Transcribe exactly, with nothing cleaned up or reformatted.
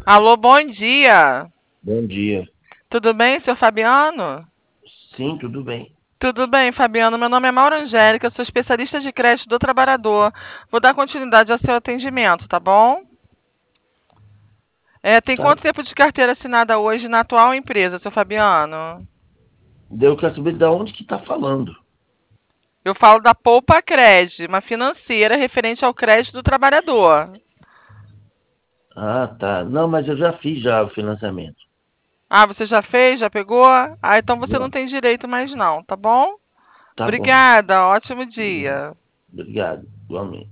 Alô, bom dia. Bom dia. Tudo bem, senhor Fabiano? Sim, tudo bem. Tudo bem, Fabiano. Meu nome é Maura Angélica, sou especialista de crédito do trabalhador. Vou dar continuidade ao seu atendimento, tá bom? É, tem Tá. quanto tempo de carteira assinada hoje na atual empresa, seu Fabiano? Daí eu quero saber de onde que tá falando. Eu falo da Poupa Cred, uma financeira referente ao crédito do trabalhador. Ah, tá. Não, mas eu já fiz já o financiamento. Ah, você já fez? Já pegou? Ah, então você Já. não tem direito mais não, tá bom? Tá bom. Obrigada, ótimo Obrigado. dia. Obrigado. Igualmente.